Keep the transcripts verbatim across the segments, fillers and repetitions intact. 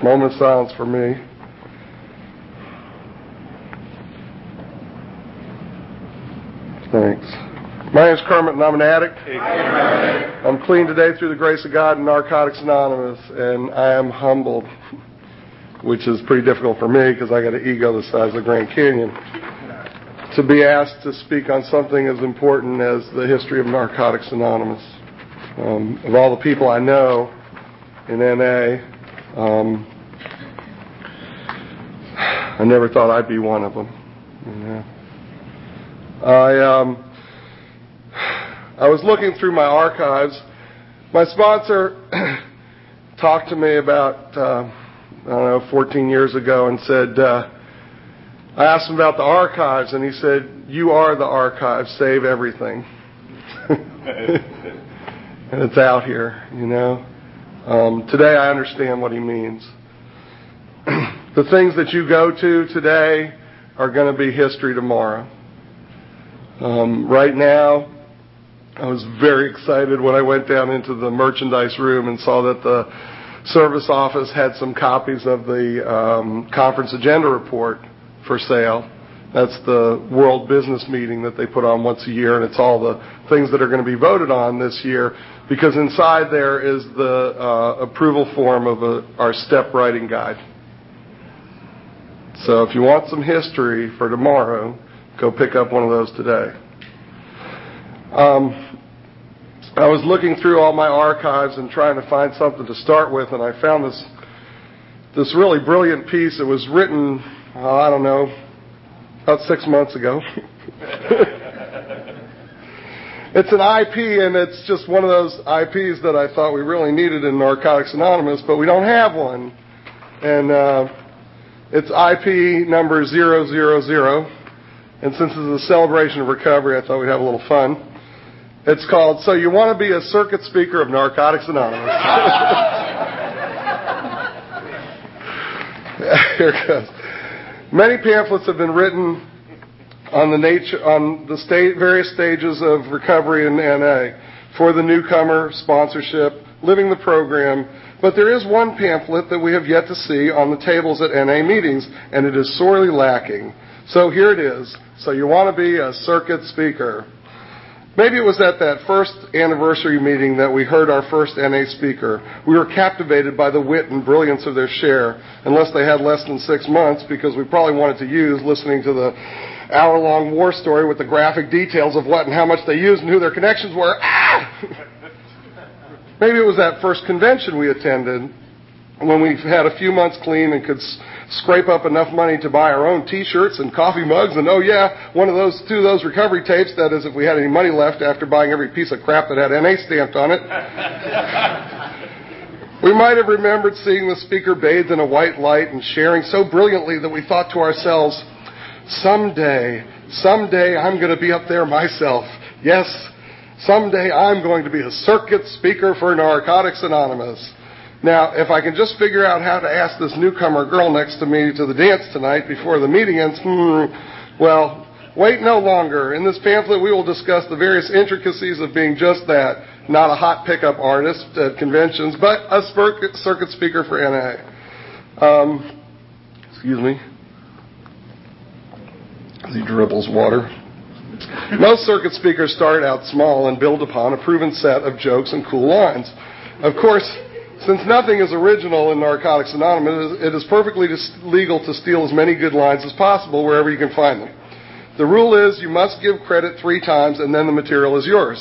Moment of silence for me. Thanks. My name is Kermit, and I'm an addict. I'm clean today through the grace of God and Narcotics Anonymous, and I am humbled, which is pretty difficult for me because I got an ego the size of the Grand Canyon, to be asked to speak on something as important as the history of Narcotics Anonymous. Um, of all the people I know in N A, um, I never thought I'd be one of them. You know. I um, I was looking through my archives. My sponsor talked to me about, uh, I don't know, fourteen years ago and said, uh, I asked him about the archives, and he said, "You are the archive, save everything." And it's out here, you know. Um, today I understand what he means. The things that you go to today are going to be history tomorrow. Um, right now, I was very excited when I went down into the merchandise room and saw that the service office had some copies of the um, conference agenda report for sale. That's the World Business Meeting that they put on once a year, and it's all the things that are going to be voted on this year, because inside there is the uh, approval form of a, our step writing guide. So if you want some history for tomorrow, go pick up one of those today. Um, I was looking through all my archives and trying to find something to start with, and I found this this really brilliant piece. It was written, oh, I don't know, about six months ago. It's an I P, and it's just one of those I Ps that I thought we really needed in Narcotics Anonymous, but we don't have one. And uh, it's I P number zero zero zero. And since it's a celebration of recovery, I thought we'd have a little fun. It's called, So You Want to Be a Circuit Speaker of Narcotics Anonymous. Here it goes. Many pamphlets have been written on the nature, on the state, various stages of recovery in N A, for the newcomer, sponsorship, living the program, but there is one pamphlet that we have yet to see on the tables at N A meetings, and it is sorely lacking. So here it is. So you want to be a circuit speaker. Maybe it was at that first anniversary meeting that we heard our first N A speaker. We were captivated by the wit and brilliance of their share, unless they had less than six months, because we probably wanted to use listening to the hour-long war story with the graphic details of what and how much they used and who their connections were. Ah! Maybe it was that first convention we attended, when we had a few months clean and could s- scrape up enough money to buy our own T-shirts and coffee mugs, and oh yeah, one of those, two of those recovery tapes, that is if we had any money left after buying every piece of crap that had N A stamped on it. We might have remembered seeing the speaker bathed in a white light and sharing so brilliantly that we thought to ourselves, someday, someday I'm going to be up there myself. Yes, someday I'm going to be a circuit speaker for Narcotics Anonymous. Now, if I can just figure out how to ask this newcomer girl next to me to the dance tonight before the meeting ends, hmm, well, wait no longer. In this pamphlet, we will discuss the various intricacies of being just that, not a hot pickup artist at conventions, but a circuit speaker for N A. Um, excuse me. As he dribbles water. Most circuit speakers start out small and build upon a proven set of jokes and cool lines. Of course, since nothing is original in Narcotics Anonymous, it is perfectly legal to steal as many good lines as possible wherever you can find them. The rule is you must give credit three times and then the material is yours.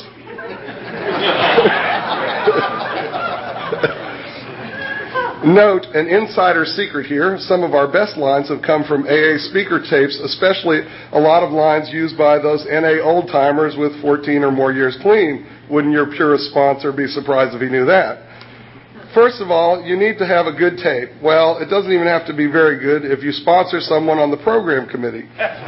Note, an insider secret here, some of our best lines have come from A A speaker tapes, especially a lot of lines used by those N A old-timers with fourteen or more years clean. Wouldn't your purest sponsor be surprised if he knew that? First of all, you need to have a good tape. Well, it doesn't even have to be very good if you sponsor someone on the program committee.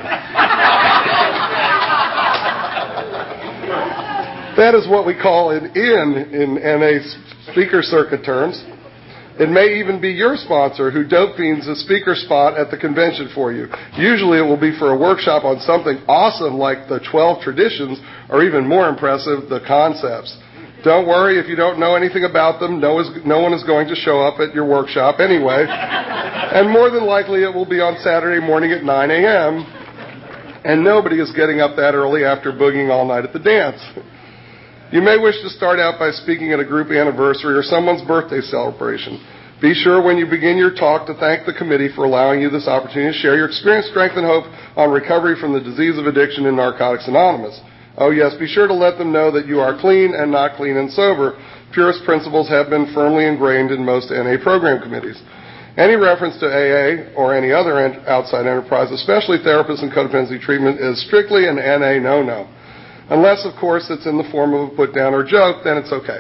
That is what we call an in in N A speaker circuit terms. It may even be your sponsor who dope fiends a speaker spot at the convention for you. Usually it will be for a workshop on something awesome like the twelve traditions, or even more impressive, the concepts. Don't worry if you don't know anything about them. No, is, no one is going to show up at your workshop anyway. And more than likely it will be on Saturday morning at nine a.m. And nobody is getting up that early after boogieing all night at the dance. You may wish to start out by speaking at a group anniversary or someone's birthday celebration. Be sure when you begin your talk to thank the committee for allowing you this opportunity to share your experience, strength, and hope on recovery from the disease of addiction in Narcotics Anonymous. Oh yes, be sure to let them know that you are clean and not clean and sober. Purist principles have been firmly ingrained in most N A program committees. Any reference to A A or any other outside enterprise, especially therapists and codependency treatment, is strictly an N A no-no. Unless, of course, it's in the form of a put-down or joke, then it's okay.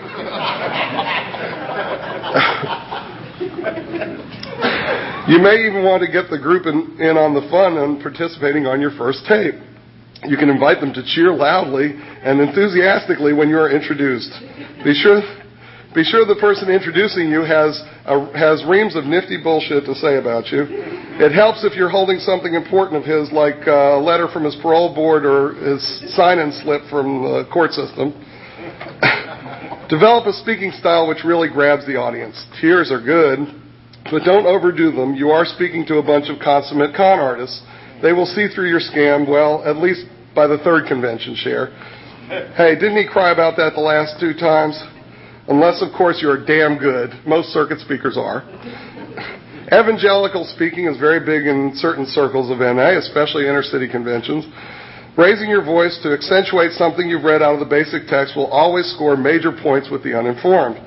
You may even want to get the group in, in on the fun and participating on your first tape. You can invite them to cheer loudly and enthusiastically when you are introduced. Be sure, be sure the person introducing you has a, has reams of nifty bullshit to say about you. It helps if you're holding something important of his, like a letter from his parole board or his sign-in slip from the court system. Develop a speaking style which really grabs the audience. Tears are good, but don't overdo them. You are speaking to a bunch of consummate con artists. They will see through your scam, well, at least by the third convention share. Hey, didn't he cry about that the last two times? Unless, of course, you're damn good. Most circuit speakers are. Evangelical speaking is very big in certain circles of N A, especially inner-city conventions. Raising your voice to accentuate something you've read out of the basic text will always score major points with the uninformed.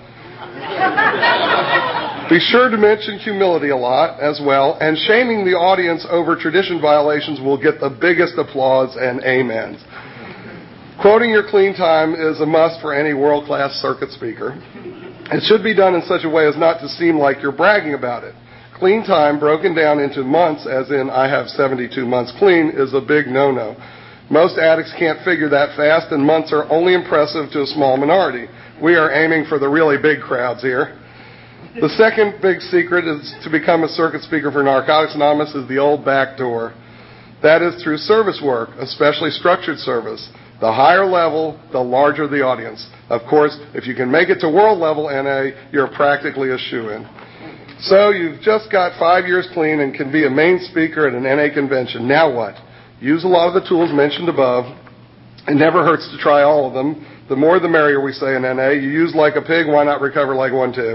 Be sure to mention humility a lot as well, and shaming the audience over tradition violations will get the biggest applause and amens. Quoting your clean time is a must for any world-class circuit speaker. It should be done in such a way as not to seem like you're bragging about it. Clean time broken down into months, as in I have seventy-two months clean, is a big no-no. Most addicts can't figure that fast, and months are only impressive to a small minority. We are aiming for the really big crowds here. The second big secret is to become a circuit speaker for Narcotics Anonymous is the old back door. That is through service work, especially structured service. The higher level, the larger the audience. Of course, if you can make it to world level N A, you're practically a shoo-in. So you've just got five years clean and can be a main speaker at an N A convention. Now what? Use a lot of the tools mentioned above. It never hurts to try all of them. The more the merrier, we say in N A. You use like a pig, why not recover like one too?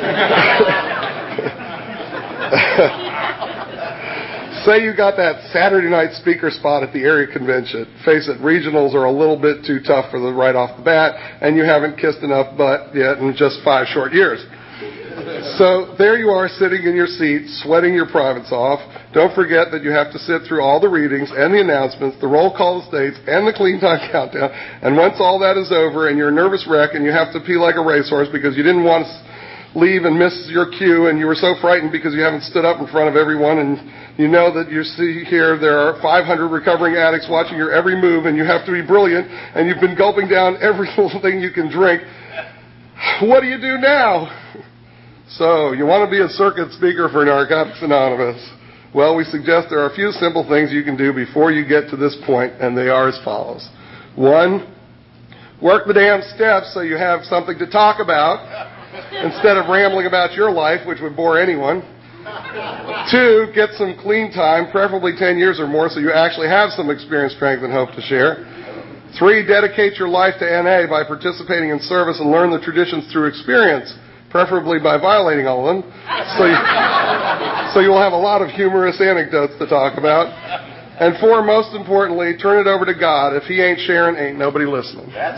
Say you got that Saturday night speaker spot at the area convention. Face it, regionals are a little bit too tough for the right off the bat, and you haven't kissed enough butt yet in just five short years. So there you are sitting in your seat, sweating your privates off. Don't forget that you have to sit through all the readings and the announcements, the roll call of states, and the clean time countdown. And once all that is over and you're a nervous wreck and you have to pee like a racehorse because you didn't want to leave and miss your cue and you were so frightened because you haven't stood up in front of everyone and you know that you see here there are five hundred recovering addicts watching your every move and you have to be brilliant and you've been gulping down every little thing you can drink. What do you do now? So, you want to be a circuit speaker for Narcotics Anonymous. Well, we suggest there are a few simple things you can do before you get to this point, and they are as follows. One, work the damn steps so you have something to talk about instead of rambling about your life, which would bore anyone. Two, get some clean time, preferably ten years or more, so you actually have some experience, strength, and hope to share. Three, dedicate your life to N A by participating in service and learn the traditions through experience, preferably by violating all of them, so, you, so you'll have a lot of humorous anecdotes to talk about. And four, most importantly, turn it over to God. If He ain't sharing, ain't nobody listening. That's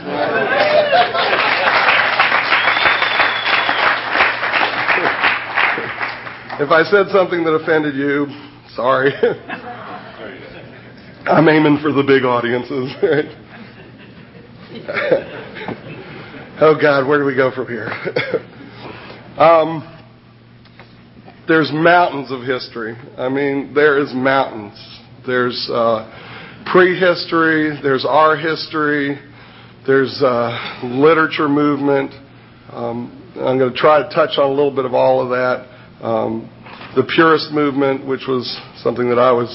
right. If I said something that offended you, sorry. I'm aiming for the big audiences. Right? Oh, God, where do we go from here? Um, there's mountains of history. I mean, there is mountains. There's uh, prehistory. There's our history. There's uh, literature movement. Um, I'm going to try to touch on a little bit of all of that. Um, the Purist movement, which was something that I was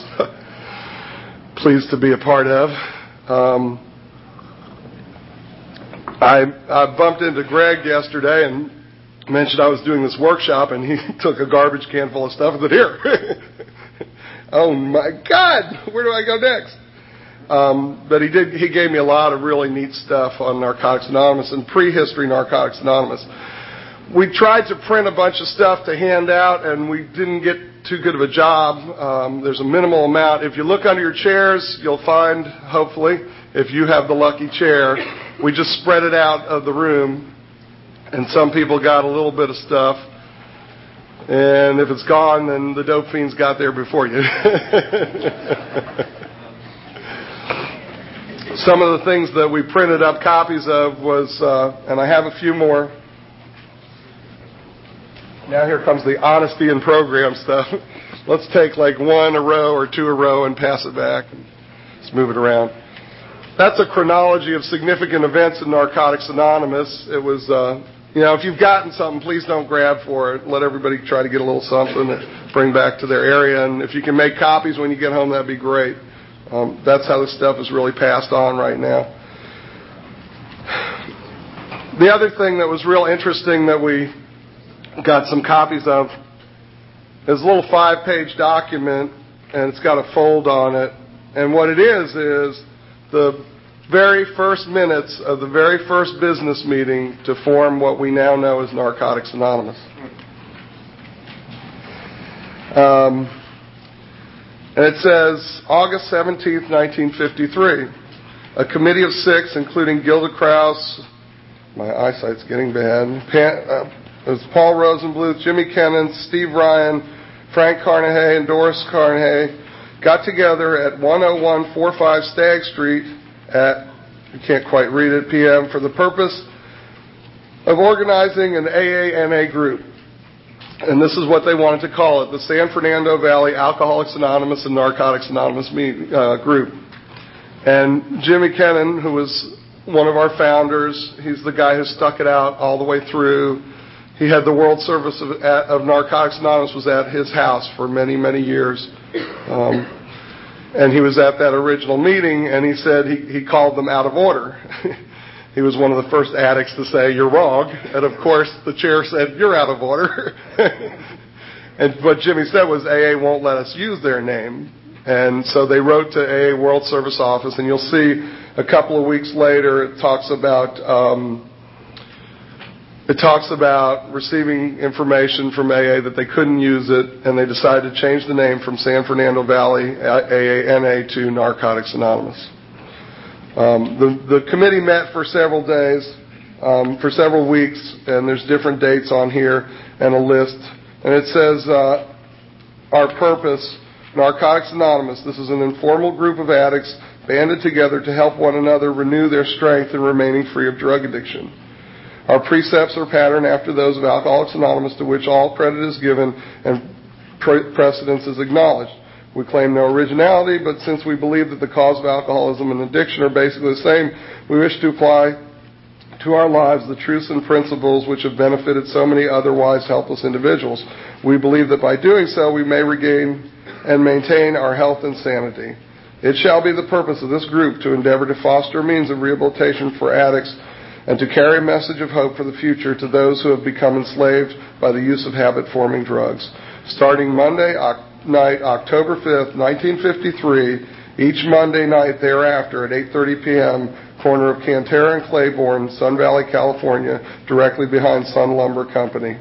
pleased to be a part of. Um, I, I bumped into Greg yesterday and mentioned I was doing this workshop, and he took a garbage can full of stuff and said, "Here." Oh my God, where do I go next? Um, but he did. He gave me a lot of really neat stuff on Narcotics Anonymous and prehistory Narcotics Anonymous. We tried to print a bunch of stuff to hand out, and we didn't get too good of a job. Um, there's a minimal amount. If you look under your chairs, you'll find, hopefully, if you have the lucky chair, we just spread it out of the room, and some people got a little bit of stuff. And if it's gone, then the dope fiends got there before you. Some of the things that we printed up copies of was, uh, and I have a few more. Now here comes the honesty in program stuff. Let's take like one a row or two a row and pass it back. Let's move it around. That's a chronology of significant events in Narcotics Anonymous. It was, uh, you know, if you've gotten something, please don't grab for it. Let everybody try to get a little something to bring back to their area. And if you can make copies when you get home, that'd be great. Um, that's how this stuff is really passed on right now. The other thing that was real interesting that we got some copies of is a little five-page document, and it's got a fold on it. And what it is is the very first minutes of the very first business meeting to form what we now know as Narcotics Anonymous. Um, and it says, August seventeenth, nineteen fifty-three, a committee of six, including Gilda Krause, my eyesight's getting bad, Pan, uh, it was Paul Rosenbluth, Jimmy Kennan, Steve Ryan, Frank Carnahay, and Doris Carnahay, got together at one oh one forty-five Stagg Street at, you can't quite read it, P M for the purpose of organizing an A A N A group. And this is what they wanted to call it, the San Fernando Valley Alcoholics Anonymous and Narcotics Anonymous meet, uh, group. And Jimmy Kennan, who was one of our founders, he's the guy who stuck it out all the way through. He had the World Service of, of Narcotics Anonymous was at his house for many, many years. Um, and he was at that original meeting, and he said he, he called them out of order. He was one of the first addicts to say, "You're wrong." And, of course, the chair said, "You're out of order." And what Jimmy said was, A A won't let us use their name. And so they wrote to A A World Service Office, and you'll see a couple of weeks later it talks about... Um, It talks about receiving information from A A that they couldn't use it, and they decided to change the name from San Fernando Valley A A N A to Narcotics Anonymous. Um, the, the committee met for several days, um, for several weeks, and there's different dates on here and a list. And it says, uh, our purpose, Narcotics Anonymous. This is an informal group of addicts banded together to help one another renew their strength in remaining free of drug addiction. Our precepts are patterned after those of Alcoholics Anonymous, to which all credit is given and pre- precedence is acknowledged. We claim no originality, but since we believe that the cause of alcoholism and addiction are basically the same, we wish to apply to our lives the truths and principles which have benefited so many otherwise helpless individuals. We believe that by doing so, we may regain and maintain our health and sanity. It shall be the purpose of this group to endeavor to foster means of rehabilitation for addicts and to carry a message of hope for the future to those who have become enslaved by the use of habit-forming drugs. Starting Monday night, October fifth, nineteen fifty-three, each Monday night thereafter at eight thirty p.m., corner of Cantera and Claiborne, Sun Valley, California, directly behind Sun Lumber Company.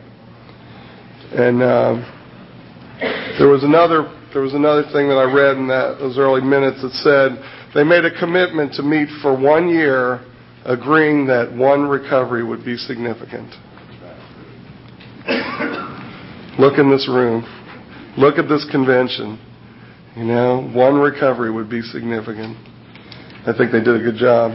And uh, there was another there was another thing that I read in that those early minutes that said they made a commitment to meet for one year, agreeing that one recovery would be significant. Look in this room. Look at this convention. You know, one recovery would be significant. I think they did a good job.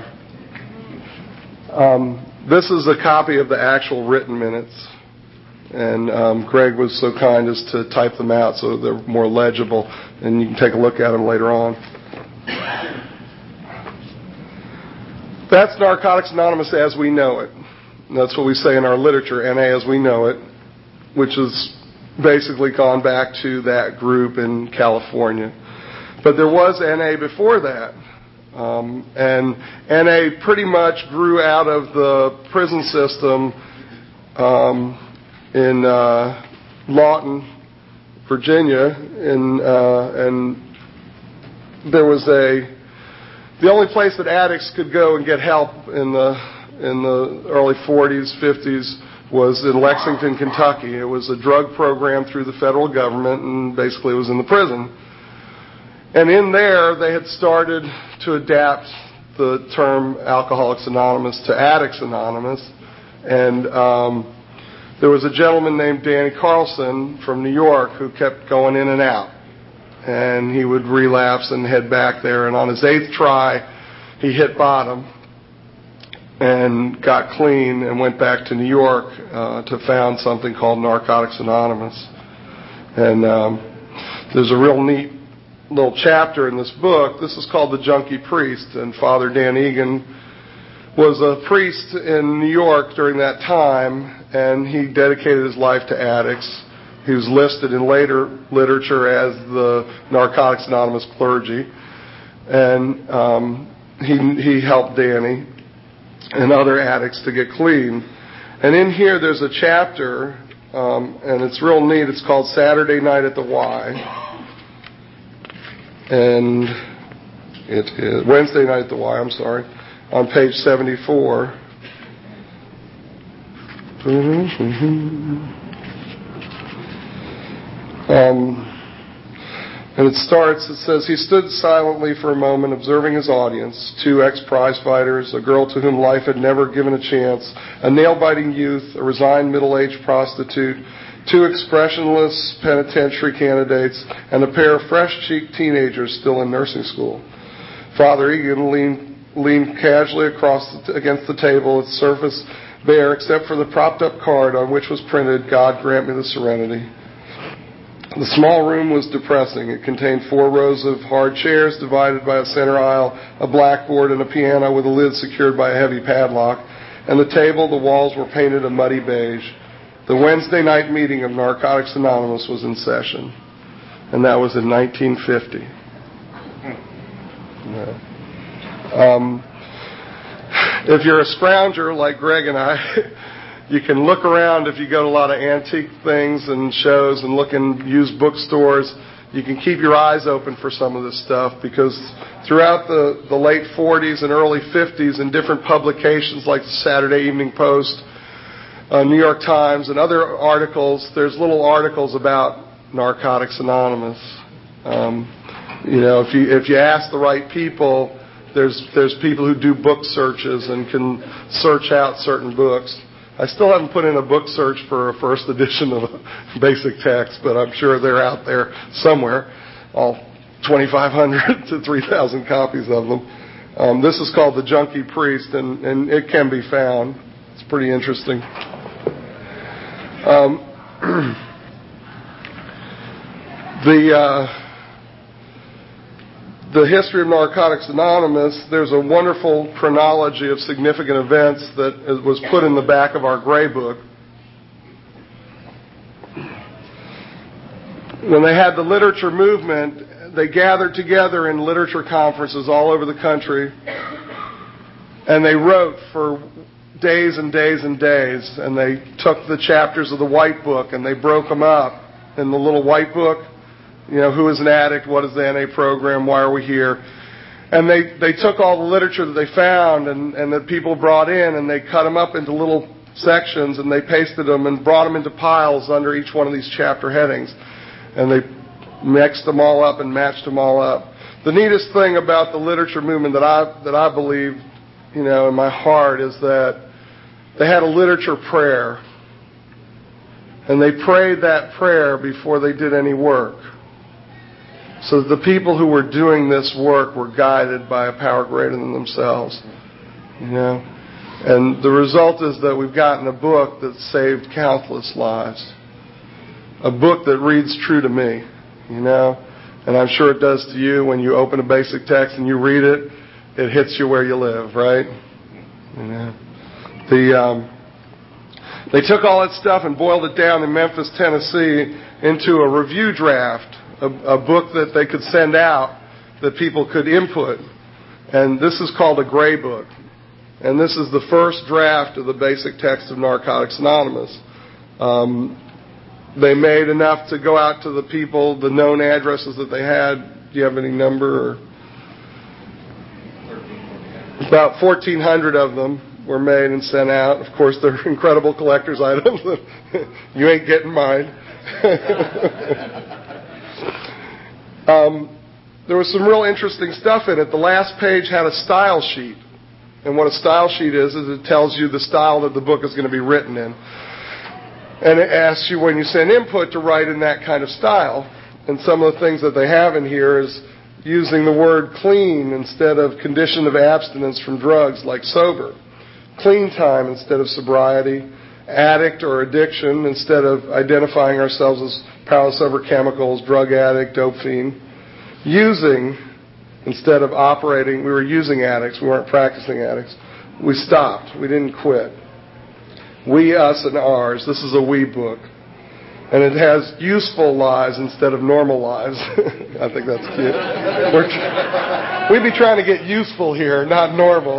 Um, this is a copy of the actual written minutes. And um, Greg was so kind as to type them out so they're more legible. And you can take a look at them later on. That's Narcotics Anonymous as we know it. And that's what we say in our literature, N A as we know it, which has basically gone back to that group in California. But there was N A before that. Um, and N A pretty much grew out of the prison system um, in uh, Lawton, Virginia, in, uh, and there was a the only place that addicts could go and get help in the in the early forties, fifties was in Lexington, Kentucky. It was a drug program through the federal government, and basically it was in the prison. And in there, they had started to adapt the term Alcoholics Anonymous to Addicts Anonymous. And um, there was a gentleman named Danny Carlson from New York who kept going in and out. And he would relapse and head back there. And on his eighth try, he hit bottom and got clean and went back to New York uh, to found something called Narcotics Anonymous. And um, there's a real neat little chapter in this book. This is called The Junkie Priest, and Father Dan Egan was a priest in New York during that time, and he dedicated his life to addicts. He was listed in later literature as the Narcotics Anonymous clergy, and um, he, he helped Danny and other addicts to get clean. And in here there's a chapter, um, and it's real neat. It's called Saturday Night at the Y. And it is Wednesday Night at the Y, I'm sorry, on page seventy-four. Um, and it starts, it says, he stood silently for a moment, observing his audience, two ex-prize fighters, a girl to whom life had never given a chance, a nail-biting youth, a resigned middle-aged prostitute, two expressionless penitentiary candidates, and a pair of fresh-cheeked teenagers still in nursing school. Father Egan leaned, leaned casually across the, against the table, its surface bare except for the propped-up card on which was printed, God grant me the serenity. The small room was depressing. It contained four rows of hard chairs divided by a center aisle, a blackboard, and a piano with a lid secured by a heavy padlock. And the table, the walls were painted a muddy beige. The Wednesday night meeting of Narcotics Anonymous was in session, and that was in nineteen fifty. Yeah. Um, if you're a scrounger like Greg and I, you can look around if you go to a lot of antique things and shows and look in used bookstores. You can keep your eyes open for some of this stuff, because throughout the, the late forties and early fifties in different publications like the Saturday Evening Post, uh, New York Times, and other articles, there's little articles about Narcotics Anonymous. Um, you know, if you if you ask the right people, there's there's people who do book searches and can search out certain books. I still haven't put in a book search for a first edition of a basic text, but I'm sure they're out there somewhere, all twenty-five hundred to three thousand copies of them. Um, this is called The Junkie Priest, and, and it can be found. It's pretty interesting. Um, the... Uh, The history of Narcotics Anonymous, there's a wonderful chronology of significant events that was put in the back of our gray book. When they had the literature movement, they gathered together in literature conferences all over the country, and they wrote for days and days and days, and they took the chapters of the White Book and they broke them up in the little White Book. You know, who is an addict? What is the N A program? Why are we here? And they, they took all the literature that they found and, and that people brought in, and they cut them up into little sections, and they pasted them and brought them into piles under each one of these chapter headings. And they mixed them all up and matched them all up. The neatest thing about the literature movement that I, that I believe, you know, in my heart, is that they had a literature prayer. And they prayed that prayer before they did any work. So the people who were doing this work were guided by a power greater than themselves, you know. And the result is that we've gotten a book that saved countless lives, a book that reads true to me, you know. And I'm sure it does to you when you open a basic text and you read it. It hits you where you live, right? You know. The um, they took all that stuff and boiled it down in Memphis, Tennessee, into a review draft. A, a book that they could send out that people could input. And this is called a gray book. And this is the first draft of the basic text of Narcotics Anonymous. Um, they made enough to go out to the people, the known addresses that they had. Do you have any number? Or? About fourteen hundred of them were made and sent out. Of course, they're incredible collector's items. You ain't getting mine. um, there was some real interesting stuff in it. The last page had a style sheet. And what a style sheet is, is it tells you the style that the book is going to be written in. And it asks you when you send input to write in that kind of style. And some of the things that they have in here is using the word clean instead of condition of abstinence from drugs like sober. Clean time instead of sobriety. Addict or addiction instead of identifying ourselves as powerless over chemicals, drug addict, dope fiend. Using instead of operating. We were using addicts. We weren't practicing addicts. We stopped. We didn't quit. We, us, and ours. This is a we book. And it has useful lives instead of normal lives. I think that's cute. We're tr- we'd be trying to get useful here, not normal.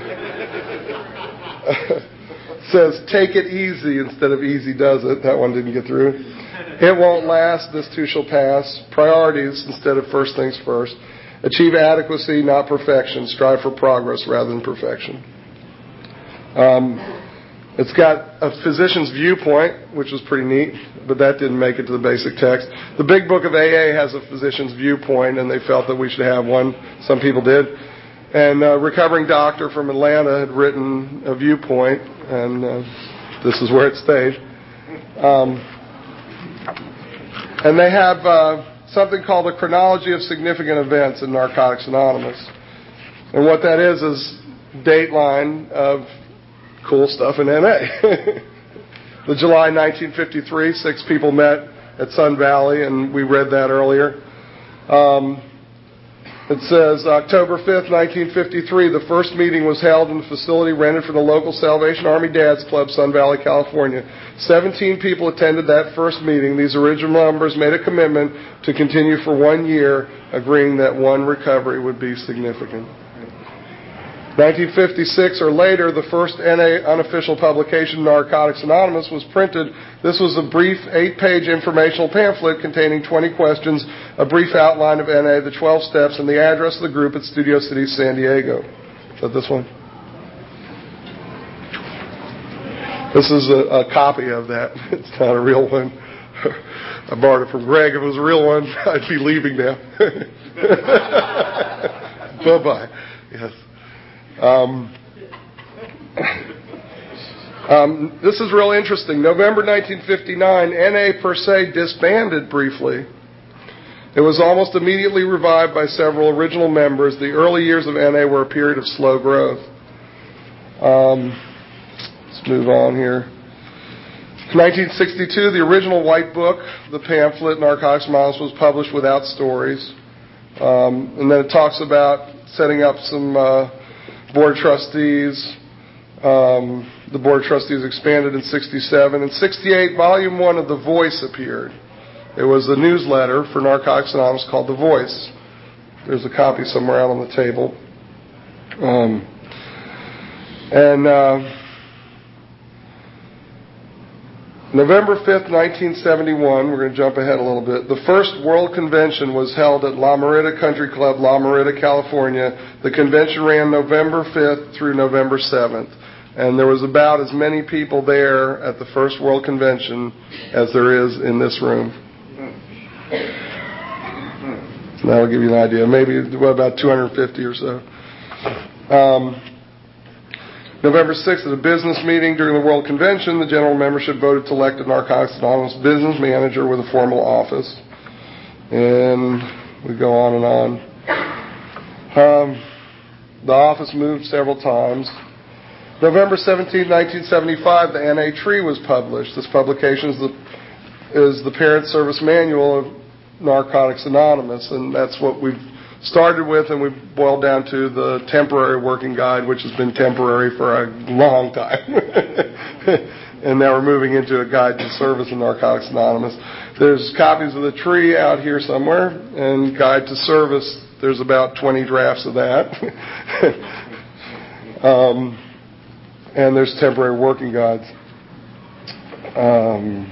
It says, take it easy instead of easy does it. That one didn't get through. It won't last. This too shall pass. Priorities instead of first things first. Achieve adequacy, not perfection. Strive for progress rather than perfection. Um, it's got a physician's viewpoint, which was pretty neat, but that didn't make it to the basic text. The big book of A A has a physician's viewpoint, and they felt that we should have one. Some people did. And a recovering doctor from Atlanta had written a viewpoint, and uh, this is where it stayed. Um, and they have uh, something called a chronology of significant events in Narcotics Anonymous. And what that is is dateline of cool stuff in N A. The July nineteen fifty-three, six people met at Sun Valley, and we read that earlier. Um, it says, October fifth, nineteen fifty-three, the first meeting was held in the facility rented for the local Salvation Army Dads Club, Sun Valley, California. Seventeen people attended that first meeting. These original members made a commitment to continue for one year, agreeing that one recovery would be significant. nineteen fifty-six or later, the first N A unofficial publication, Narcotics Anonymous, was printed. This was a brief eight-page informational pamphlet containing twenty questions, a brief outline of N A, the twelve steps, and the address of the group at Studio City, San Diego. Is that this one? This is a, a copy of that. It's not a real one. I borrowed it from Greg. If it was a real one, I'd be leaving now. Bye-bye. Yes. Um, um, this is real interesting. November nineteen fifty-nine, N A per se disbanded briefly. It was almost immediately revived by several original members. The early years of N A were a period of slow growth. Um, let's move on here. nineteen sixty-two, the original white book, the pamphlet, Narcotics Anonymous, was published without stories. Um, and then it talks about setting up some uh, board trustees. Um, the board trustees expanded in sixty-seven. In sixty-eight, volume one of The Voice appeared. It was a newsletter for Narcotics Anonymous called The Voice. There's a copy somewhere out on the table. Um, and uh, November fifth, nineteen seventy-one, we're going to jump ahead a little bit. The first World Convention was held at La Mirada Country Club, La Mirada, California. The convention ran November fifth through November seventh. And there was about as many people there at the first World Convention as there is in this room. So that'll give you an idea. Maybe what, about two hundred fifty or so. Um, November sixth, at a business meeting during the World Convention, the general membership voted to elect a Narcotics Anonymous business manager with a formal office. And we go on and on. Um, the office moved several times. November seventeenth, nineteen seventy-five, the N A Tree was published. This publication is the, is the Parent Service Manual of Narcotics Anonymous, and that's what we've started with, and we've boiled down to the temporary working guide, which has been temporary for a long time. And now we're moving into a guide to service in Narcotics Anonymous. There's copies of the tree out here somewhere, and guide to service. there's about twenty drafts of that. um, and there's temporary working guides. Um,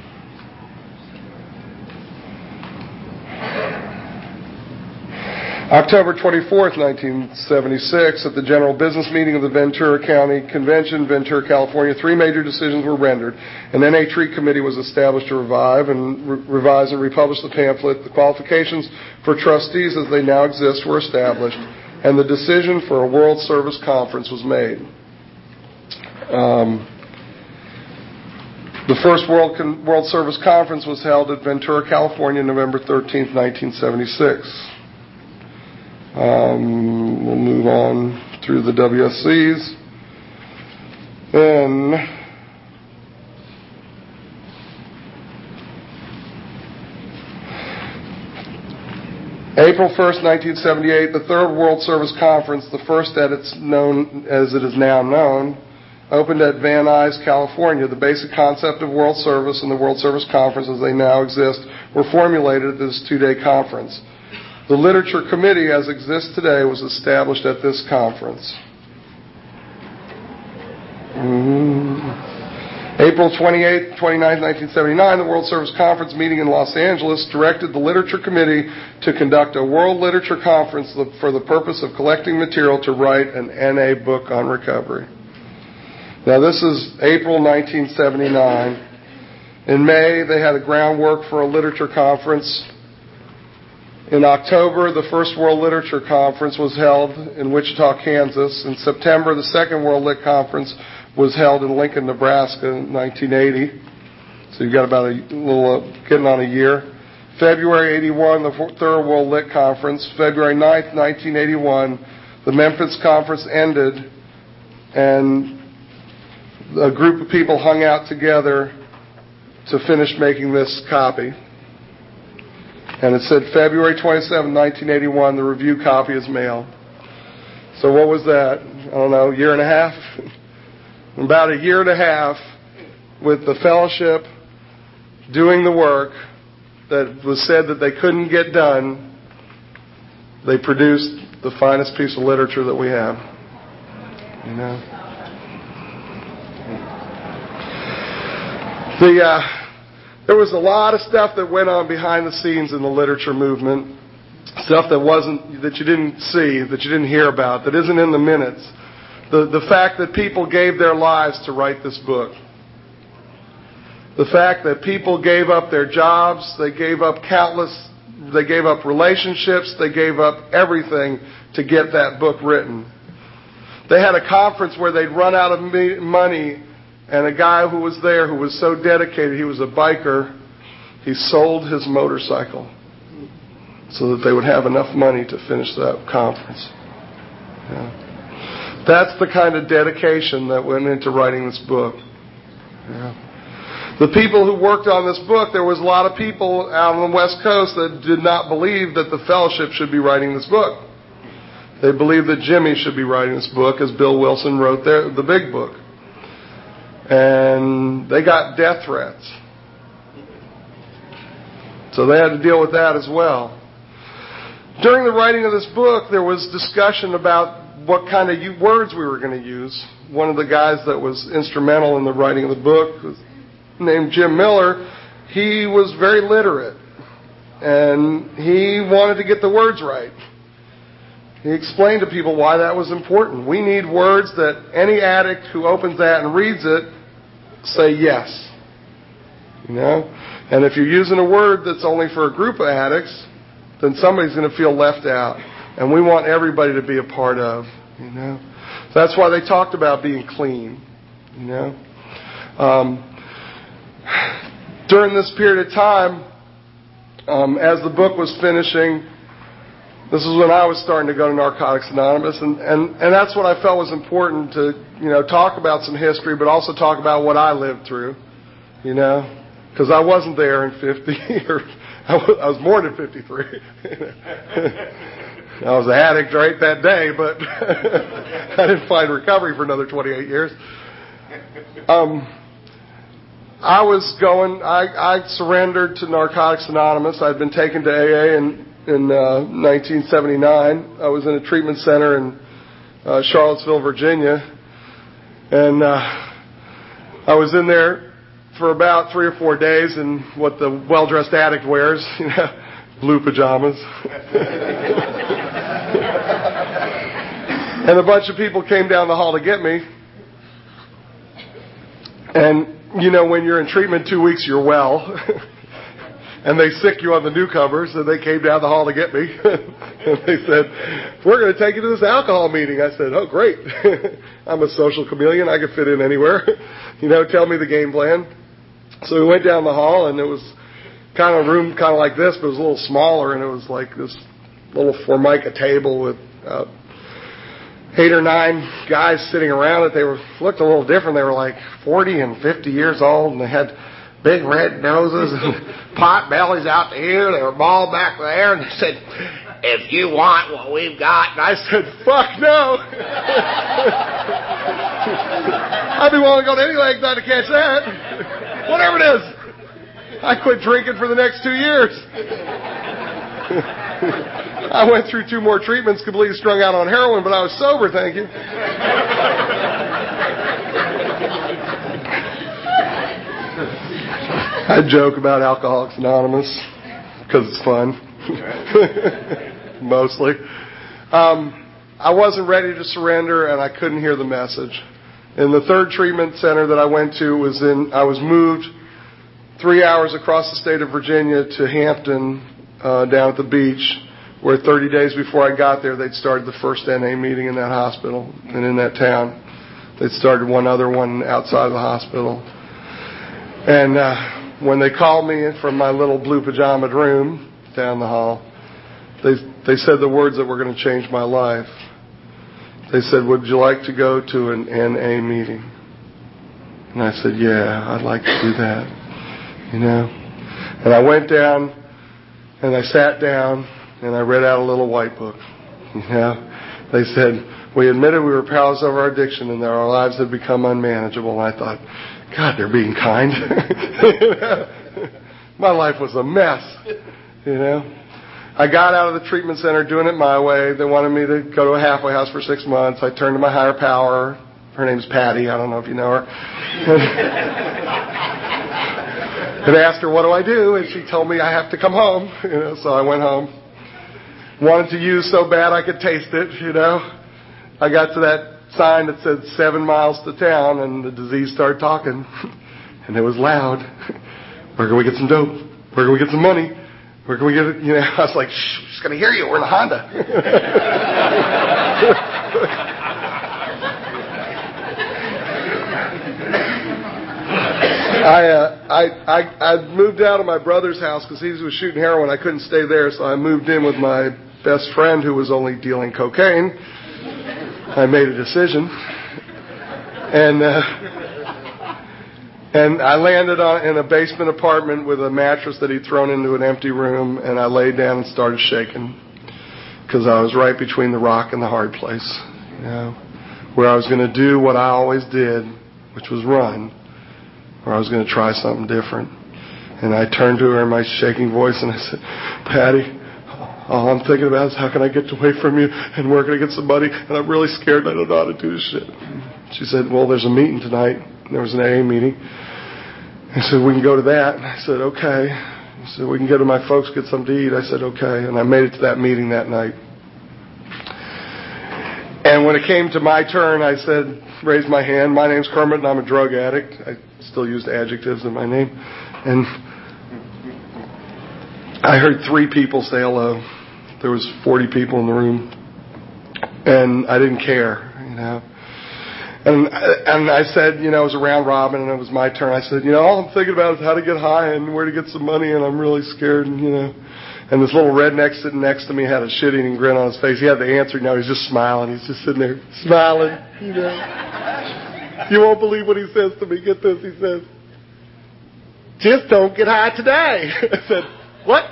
October twenty-fourth, nineteen seventy-six, at the general business meeting of the Ventura County Convention, Ventura, California, three major decisions were rendered. An N A Tree committee was established to revive and re- revise and republish the pamphlet. The qualifications for trustees as they now exist were established, and the decision for a World Service Conference was made. Um, the first World, Con- World Service Conference was held at Ventura, California, November thirteenth, nineteen seventy-six. Um, we'll move on through the W S Cs. Then, April first, nineteen seventy-eight, the Third World Service Conference, the first at its known as it is now known, opened at Van Nuys, California. The basic concept of World Service and the World Service Conference as they now exist were formulated at this two-day conference. The Literature Committee, as exists today, was established at this conference. Mm-hmm. April twenty-eighth, twenty-ninth, nineteen seventy-nine, the World Service Conference meeting in Los Angeles directed the Literature Committee to conduct a World Literature Conference for the purpose of collecting material to write an N A book on recovery. Now, this is April nineteen seventy-nine. In May, they had a groundwork for a literature conference. In October, the first World Literature Conference was held in Wichita, Kansas. In September, the second World Lit Conference was held in Lincoln, Nebraska in nineteen eighty. So you've got about a little, uh, getting on a year. February eighty-one, the third World Lit Conference. February ninth, nineteen eighty-one, the Memphis Conference ended, and a group of people hung out together to finish making this copy. And it said February twenty-seventh, nineteen eighty-one, the review copy is mailed. So what was that? I don't know, a year and a half? About a year and a half with the fellowship doing the work that was said that they couldn't get done, they produced the finest piece of literature that we have. You know? The... Uh, There was a lot of stuff that went on behind the scenes in the literature movement, stuff that wasn't, that you didn't see, that you didn't hear about, that isn't in the minutes. The, the fact that people gave their lives to write this book. The fact that people gave up their jobs, they gave up countless, they gave up relationships, they gave up everything to get that book written. They had a conference where they'd run out of money. And a guy who was there who was so dedicated, he was a biker, he sold his motorcycle so that they would have enough money to finish that conference. Yeah. That's the kind of dedication that went into writing this book. Yeah. The people who worked on this book, there was a lot of people out on the West Coast that did not believe that the fellowship should be writing this book. They believed that Jimmy should be writing this book, as Bill Wilson wrote their, the big book. And they got death threats. So they had to deal with that as well. During the writing of this book, there was discussion about what kind of words we were going to use. One of the guys that was instrumental in the writing of the book was named Jim Miller. He was very literate, and he wanted to get the words right. He explained to people why that was important. We need words that any addict who opens that and reads it say yes. You know? And if you're using a word that's only for a group of addicts, then somebody's going to feel left out. And we want everybody to be a part of. You know? So that's why they talked about being clean. You know? Um, during this period of time, um, as the book was finishing, this is when I was starting to go to Narcotics Anonymous, and, and, and that's what I felt was important to, you know, talk about some history, but also talk about what I lived through, you know, because I wasn't there in fifty, or I was, I was more than fifty-three. I was an addict right that day, but I didn't find recovery for another twenty-eight years. Um, I was going, I, I surrendered to Narcotics Anonymous. I'd been taken to A A, and in uh, nineteen seventy-nine. I was in a treatment center in uh, Charlottesville, Virginia, and uh, I was in there for about three or four days in what the well-dressed addict wears, you know, blue pajamas. And a bunch of people came down the hall to get me. And, you know, when you're in treatment two weeks, you're well. And they sick you on the newcomers, and they came down the hall to get me. And they said, we're going to take you to this alcohol meeting. I said, oh, great. I'm a social chameleon. I can fit in anywhere. You know, tell me the game plan. So we went down the hall, and it was kind of a room kind of like this, but it was a little smaller, and it was like this little Formica table with uh, eight or nine guys sitting around it. They were looked a little different. They were like forty and fifty years old, and they had big red noses and pot bellies out to here. They were bald back there, and they said, if you want what we've got. And I said, fuck no. I'd be willing to go to any legs not to catch that. Whatever it is. I quit drinking for the next two years. I went through two more treatments, completely strung out on heroin, but I was sober, thank you. I joke about Alcoholics Anonymous because it's fun. Mostly. Um, I wasn't ready to surrender, and I couldn't hear the message. In the third treatment center that I went to, was in. I was moved three hours across the state of Virginia to Hampton, uh, down at the beach, where thirty days before I got there, they'd started the first N A meeting in that hospital and in that town. They'd started one other one outside of the hospital. And uh, when they called me in from my little blue pajamaed room down the hall, they they said the words that were going to change my life. They said, would you like to go to an N A meeting? And I said, yeah, I'd like to do that. You know? And I went down, and I sat down, and I read out a little white book. You know? They said, we admitted we were powerless over our addiction and that our lives had become unmanageable. And I thought, God, they're being kind. My life was a mess. You know? I got out of the treatment center doing it my way. They wanted me to go to a halfway house for six months. I turned to my higher power. Her name's Patty. I don't know if you know her. And asked her, what do I do? And she told me I have to come home. You know, so I went home. Wanted to use so bad I could taste it, you know. I got to that sign that said seven miles to town, and the disease started talking. And it was loud. Where can we get some dope? Where can we get some money? Where can we get it? You know, I was like, shh, we're just going to hear you. We're in a Honda. I, uh, I, I, I moved out of my brother's house because he was shooting heroin. I couldn't stay there, so I moved in with my best friend who was only dealing cocaine. I made a decision. And, uh, And I landed on, in a basement apartment with a mattress that he'd thrown into an empty room, and I laid down and started shaking because I was right between the rock and the hard place, you know, where I was going to do what I always did, which was run, or I was going to try something different. And I turned to her in my shaking voice, and I said, Patty, all I'm thinking about is how can I get away from you, and where can I get some money, and I'm really scared and I don't know how to do this shit. She said, well, there's a meeting tonight. There was an A A meeting. I said, we can go to that. And I said, okay. He said, we can go to my folks, get something to eat. I said, okay. And I made it to that meeting that night. And when it came to my turn, I said, raised my hand. My name's Kermit, and I'm a drug addict. I still used adjectives in my name. And I heard three people say hello. There was forty people in the room. And I didn't care, you know. And and I said, you know, it was a round robin, and it was my turn. I said, you know, all I'm thinking about is how to get high and where to get some money, and I'm really scared, and, you know. And this little redneck sitting next to me had a shit-eating grin on his face. He had the answer. Now he's just smiling. He's just sitting there smiling, you know. You won't believe what he says to me. Get this. He says, just don't get high today. I said, what?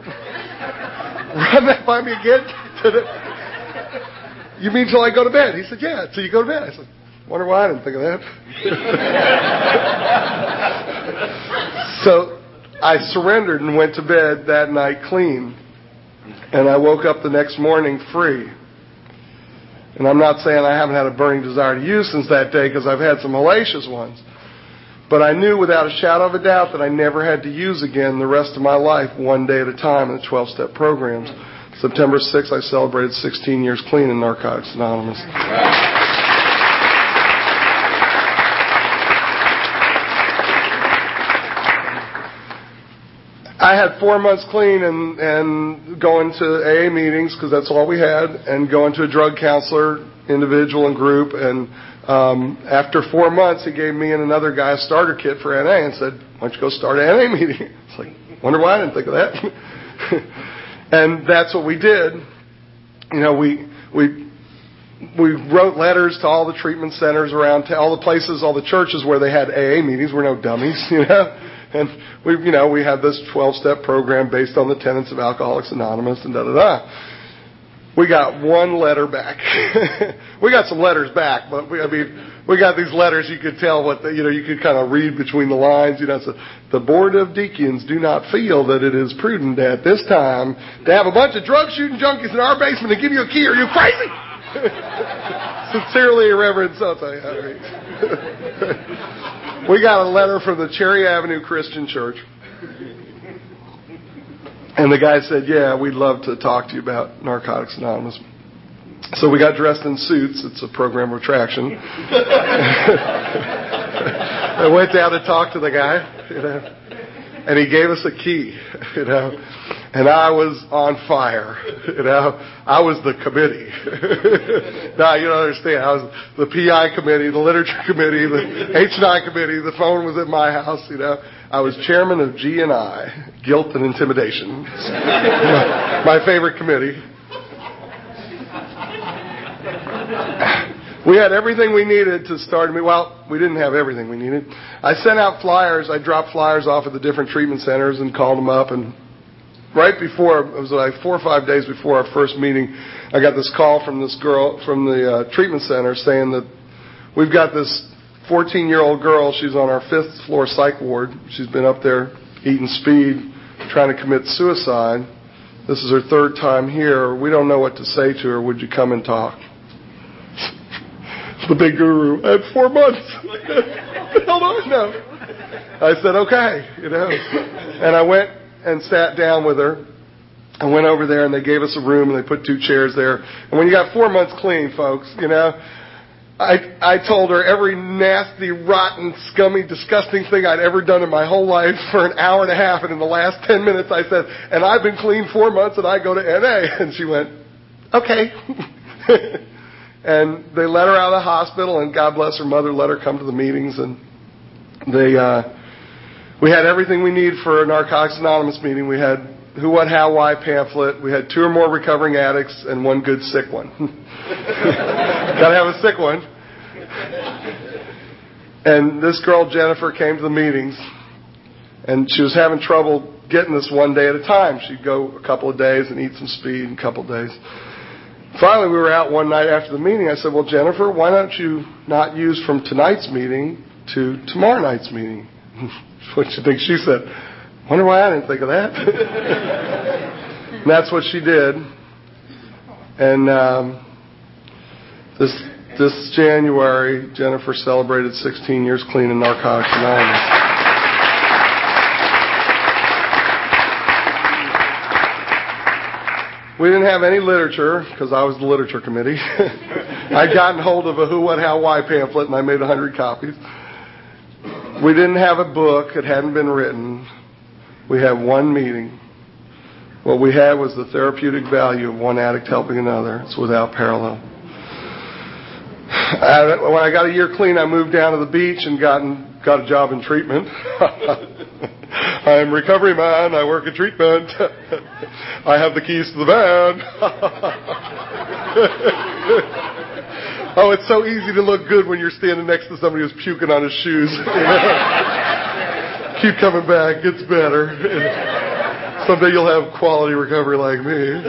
Run that by me again? You mean till I go to bed? He said, yeah, till you go to bed. I said, wonder why I didn't think of that. So I surrendered and went to bed that night clean. And I woke up the next morning free. And I'm not saying I haven't had a burning desire to use since that day, because I've had some hellacious ones. But I knew without a shadow of a doubt that I never had to use again the rest of my life, one day at a time, in the twelve-step programs. September sixth, I celebrated sixteen years clean in Narcotics Anonymous. I had four months clean and, and going to A A meetings, because that's all we had, and going to a drug counselor, individual and group. And um, after four months, he gave me and another guy a starter kit for N A and said, "Why don't you go start an N A meeting?" It's like, wonder why I didn't think of that. And that's what we did. You know, we we we wrote letters to all the treatment centers around, to all the places, all the churches where they had A A meetings. We're no dummies, you know. And we, you know, we had this twelve-step program based on the tenets of Alcoholics Anonymous and da da da. We got one letter back. We got some letters back, but we, I mean, we got these letters. You could tell what the, you know, you could kind of read between the lines. You know, so the Board of Deacons do not feel that it is prudent at this time to have a bunch of drug-shooting junkies in our basement and give you a key. Are you crazy? Sincerely, Reverend so-so. We got a letter from the Cherry Avenue Christian Church. And the guy said, "Yeah, we'd love to talk to you about Narcotics Anonymous." So we got dressed in suits. It's a program of attraction. I went down to talk to the guy, you know, and he gave us a key, you know, and I was on fire, you know. I was the committee. Now, you don't understand. I was the P I committee, the literature committee, the H and I committee. The phone was at my house, you know. I was chairman of G and I, Guilt and Intimidation, my favorite committee. We had everything we needed to start me. Well, we didn't have everything we needed. I sent out flyers. I dropped flyers off at the different treatment centers and called them up. And right before, it was like four or five days before our first meeting, I got this call from this girl from the uh, treatment center saying that we've got this fourteen-year-old girl. She's on our fifth floor psych ward. She's been up there eating speed, trying to commit suicide. This is her third time here. We don't know what to say to her. Would you come and talk? The big guru. I had four months. Hell no, no. I said, okay, you know. And I went and sat down with her. I went over there and they gave us a room and they put two chairs there. And when you got four months clean, folks, you know, I I told her every nasty, rotten, scummy, disgusting thing I'd ever done in my whole life for an hour and a half. And in the last ten minutes I said, and I've been clean four months and I go to N A. And she went, okay. And they let her out of the hospital, and God bless her mother, let her come to the meetings. And they, uh, we had everything we need for a Narcotics Anonymous meeting. We had Who, What, How, Why pamphlet. We had two or more recovering addicts and one good sick one. Got to have a sick one. And this girl, Jennifer, came to the meetings, and she was having trouble getting this one day at a time. She'd go a couple of days and eat some speed in a couple of days. Finally, we were out one night after the meeting. I said, well, Jennifer, why don't you not use from tonight's meeting to tomorrow night's meeting? What do you think she said? Wonder why I didn't think of that. And that's what she did. And um, this this January, Jennifer celebrated sixteen years clean in Narcotics Anonymous. We didn't have any literature, because I was the literature committee. I'd gotten hold of a Who, What, How, Why pamphlet, and I made a hundred copies. We didn't have a book. It hadn't been written. We had one meeting. What we had was the therapeutic value of one addict helping another. It's without parallel. I, when I got a year clean, I moved down to the beach and gotten, got a job in treatment. I'm a recovery man. I work in treatment. I have the keys to the van. Oh, it's so easy to look good when you're standing next to somebody who's puking on his shoes. Keep coming back. It's better. Someday you'll have quality recovery like me.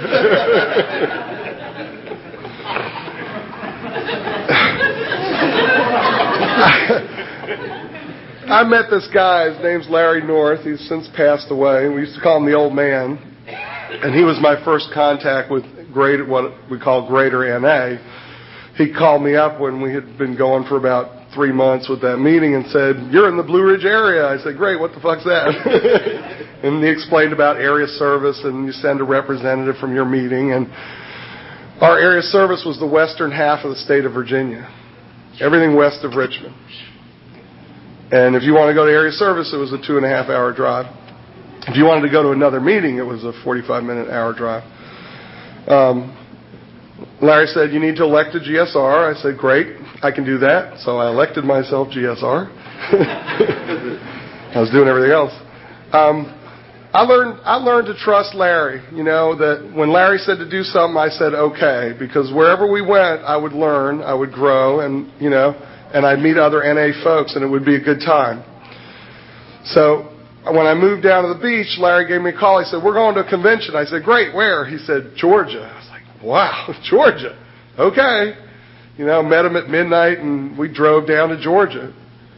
I met this guy. His name's Larry North. He's since passed away. We used to call him the old man. and he was my first contact with great, what we call greater N A. He called me up when we had been going for about three months with that meeting and said, "You're in the Blue Ridge area." I said, "Great, what the fuck's that?" And he explained about area service, and you send a representative from your meeting. And our area service was the western half of the state of Virginia, everything west of Richmond. And if you want to go to area service, it was a two and a half hour drive. If you wanted to go to another meeting, it was a forty-five minute hour drive. Um, Larry said, "You need to elect a G S R." I said, "Great, I can do that." So I elected myself G S R. I was doing everything else. Um, I learned I learned to trust Larry. You know, that when Larry said to do something, I said okay, because wherever we went, I would learn, I would grow, and you know, and I'd meet other N A folks, and it would be a good time. So when I moved down to the beach, Larry gave me a call. He said, "We're going to a convention." I said, "Great, where?" He said, "Georgia." I was like, "Wow, Georgia. Okay." You know, met him at midnight, and we drove down to Georgia.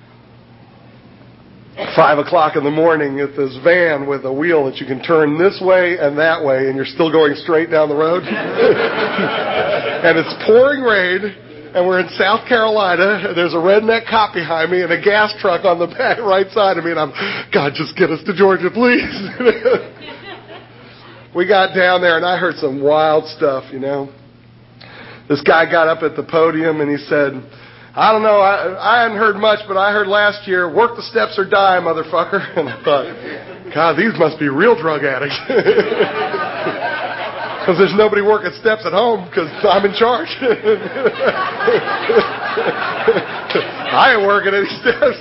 Five o'clock in the morning at this van with a wheel that you can turn this way and that way, and you're still going straight down the road. And it's pouring rain, and we're in South Carolina, and there's a redneck cop behind me and a gas truck on the back right side of me, and I'm, "God, just get us to Georgia, please." We got down there, and I heard some wild stuff, you know. This guy got up at the podium, and he said, "I don't know, I, I hadn't heard much, but I heard last year, work the steps or die, motherfucker." And I thought, God, these must be real drug addicts. Because there's nobody working steps at home because I'm in charge. I ain't working any steps.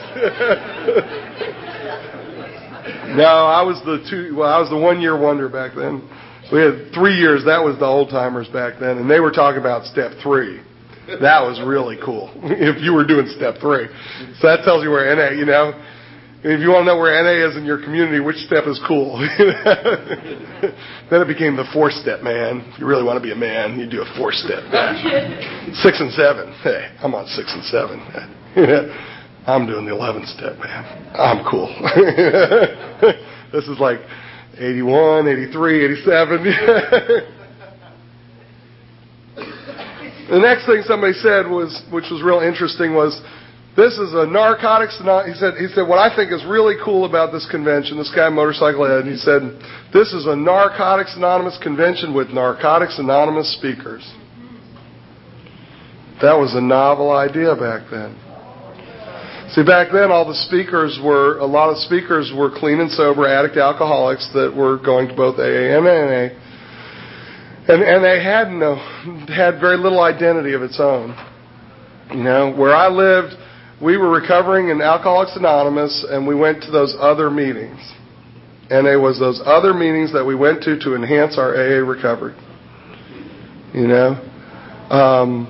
No, I was the two. Well, I was the one-year wonder back then. We had three years. That was the old-timers back then, and they were talking about step three. That was really cool. If you were doing step three, so that tells you where N A. You know, if you want to know where N A is in your community, which step is cool. Then it became the four-step, man. If you really want to be a man, you do a four-step. Six and seven. Hey, I'm on six and seven. I'm doing the eleven-step, man. I'm cool. This is like eighty-one, eighty-three, eighty-seven. The next thing somebody said was, which was real interesting, was, "This is a narcotics." He said, "He said what I think is really cool about this convention." This guy, Motorcycle Ed, he said, "This is a Narcotics Anonymous convention with Narcotics Anonymous speakers." That was a novel idea back then. See, back then, all the speakers were, a lot of speakers were clean and sober addict alcoholics that were going to both A A and N A. And, and they had no, had very little identity of its own. You know, where I lived, we were recovering in Alcoholics Anonymous, and we went to those other meetings. And it was those other meetings that we went to to enhance our A A recovery. You know? Um,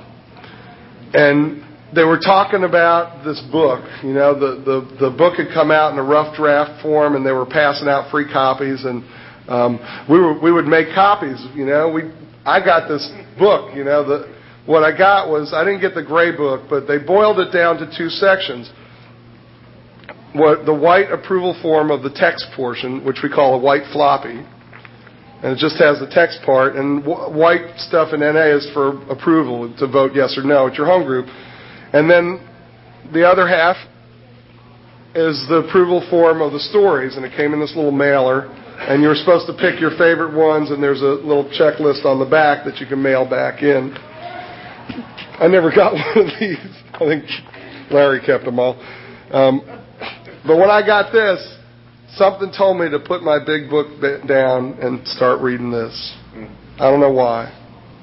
and they were talking about this book. You know, the, the, the book had come out in a rough draft form, and they were passing out free copies. And um, we were we would make copies. You know, we I got this book. You know, the what I got was, I didn't get the gray book, but they boiled it down to two sections. What the white approval form of the text portion, which we call a white floppy, and it just has the text part. And w- white stuff in N A is for approval, to vote yes or no at your home group. And then the other half is the approval form of the stories, and it came in this little mailer, and you were supposed to pick your favorite ones, and there's a little checklist on the back that you can mail back in. I never got one of these. I think Larry kept them all. Um, but when I got this, something told me to put my big book down and start reading this. I don't know why.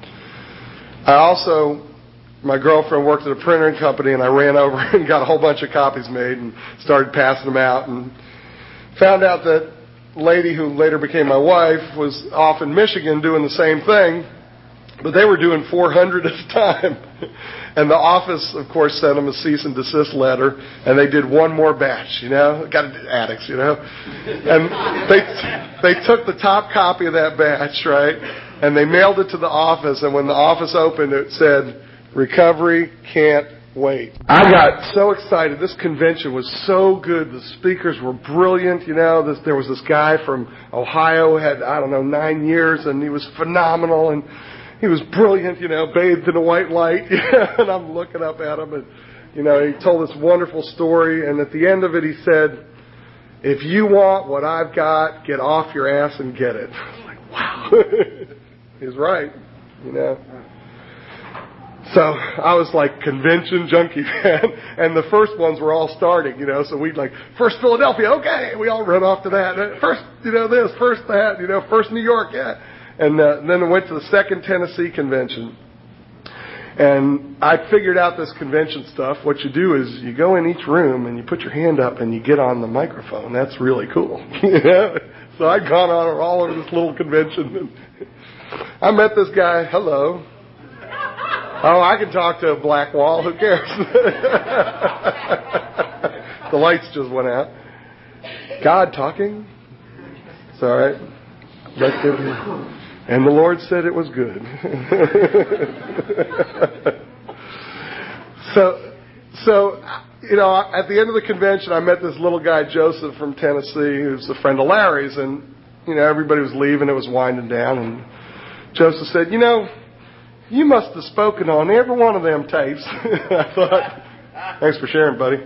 I also... My girlfriend worked at a printing company, and I ran over and got a whole bunch of copies made and started passing them out, and found out that lady who later became my wife was off in Michigan doing the same thing, but they were doing four hundred at a time. And the office, of course, sent them a cease and desist letter, and they did one more batch, you know, got to do addicts, you know. And they they took the top copy of that batch, right, and they mailed it to the office, and when the office opened, it said, "Recovery can't wait. I got so excited. This convention was so good. The speakers were brilliant. You know, this, there was this guy from Ohio, had, I don't know, nine years, and he was phenomenal, and he was brilliant, you know, bathed in a white light. And I'm looking up at him, and, you know, he told this wonderful story, and at the end of it he said, if you want what I've got, get off your ass and get it. I was like, wow. He's right, you know. So I was like convention junkie fan, and the first ones were all starting, you know, so we'd like, first Philadelphia, okay, we all run off to that. First, you know, this, first that, you know, first New York, yeah. And uh, then I went to the second Tennessee convention, and I figured out this convention stuff. What you do is you go in each room and you put your hand up and you get on the microphone. That's really cool. You know? So I'd gone on all over this little convention. I met this guy, hello. Oh, I can talk to a black wall. Who cares? The lights just went out. God talking? It's all right. Let them. And the Lord said it was good. so, so, you know, at the end of the convention, I met this little guy, Joseph, from Tennessee, who's a friend of Larry's, and, you know, everybody was leaving. It was winding down, and Joseph said, you know, you must have spoken on every one of them tapes. I thought, thanks for sharing, buddy.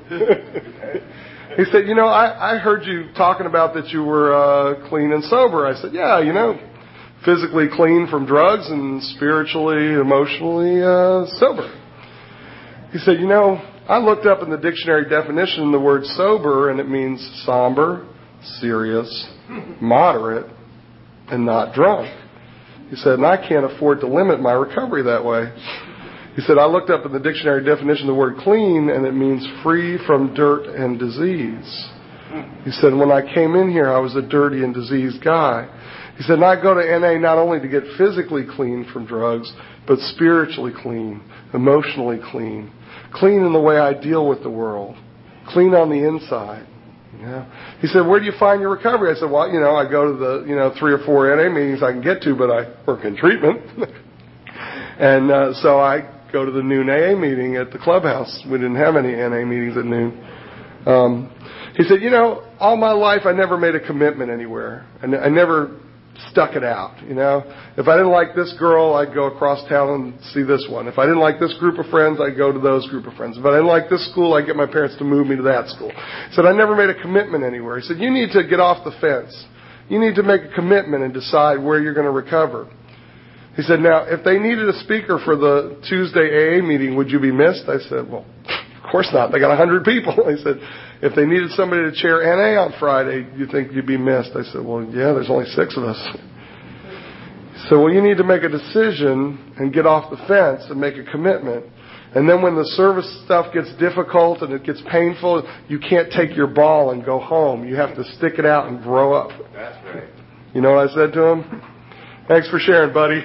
He said, you know, I, I heard you talking about that you were uh, clean and sober. I said, yeah, you know, physically clean from drugs and spiritually, emotionally uh, sober. He said, you know, I looked up in the dictionary definition the word sober, and it means somber, serious, moderate, and not drunk. He said, and I can't afford to limit my recovery that way. He said, I looked up in the dictionary definition the word clean, and it means free from dirt and disease. He said, when I came in here, I was a dirty and diseased guy. He said, and I go to N A not only to get physically clean from drugs, but spiritually clean, emotionally clean, clean in the way I deal with the world, clean on the inside. Yeah. He said, where do you find your recovery? I said, well, you know, I go to the, you know, three or four N A meetings I can get to, but I work in treatment. and uh, so I go to the noon A A meeting at the clubhouse. We didn't have any N A meetings at noon. Um, he said, you know, all my life I never made a commitment anywhere. I, n- I never stuck it out, you know. If I didn't like this girl, I'd go across town and see this one. If I didn't like this group of friends, I'd go to those group of friends. If I didn't like this school, I'd get my parents to move me to that school. He said, I never made a commitment anywhere. He said, you need to get off the fence. You need to make a commitment and decide where you're going to recover. He said, now, if they needed a speaker for the Tuesday A A meeting, would you be missed? I said, well, of course not. They got one hundred people. He said, if they needed somebody to chair N A on Friday, you think you'd be missed? I said, well, yeah, there's only six of us. So, well, you need to make a decision and get off the fence and make a commitment. And then when the service stuff gets difficult and it gets painful, you can't take your ball and go home. You have to stick it out and grow up. That's right. You know what I said to him? Thanks for sharing, buddy.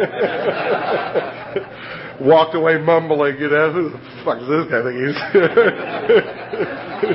Walked away mumbling, you know, who the fuck does this guy think he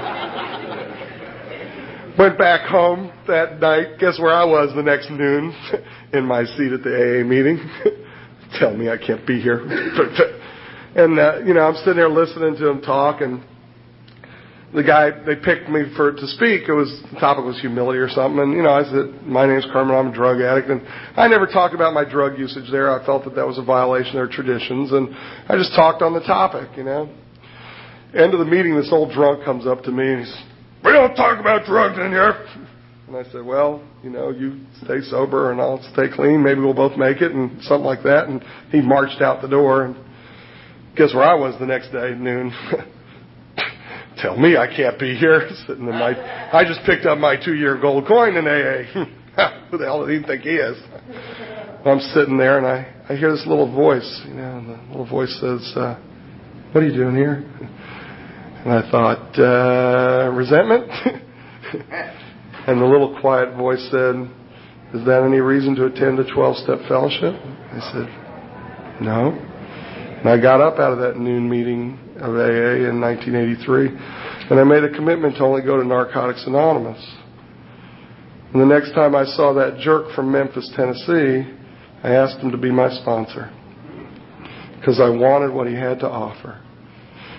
is? Went back home that night. Guess where I was the next noon? In my seat at the A A meeting. Tell me I can't be here. And, uh, you know, I'm sitting there listening to him talk, and the guy, they picked me for to speak. It was, the topic was humility or something. And, you know, I said, my name's Carmen, I'm a drug addict. And I never talked about my drug usage there. I felt that that was a violation of their traditions. And I just talked on the topic, you know. End of the meeting, this old drunk comes up to me and he's, we don't talk about drugs in here. And I said, well, you know, you stay sober and I'll stay clean. Maybe we'll both make it, and something like that. And he marched out the door. And guess where I was the next day at noon? Tell me I can't be here. Sitting in my, I just picked up my two-year gold coin in A A. Who the hell did he think he is? I'm sitting there, and I, I hear this little voice, you know, and the little voice says, uh, what are you doing here? And I thought, uh, resentment? And the little quiet voice said, is that any reason to attend a twelve-step fellowship? I said, no. And I got up out of that noon meeting of A A in nineteen eighty-three, and I made a commitment to only go to Narcotics Anonymous. And the next time I saw that jerk from Memphis, Tennessee, I asked him to be my sponsor because I wanted what he had to offer.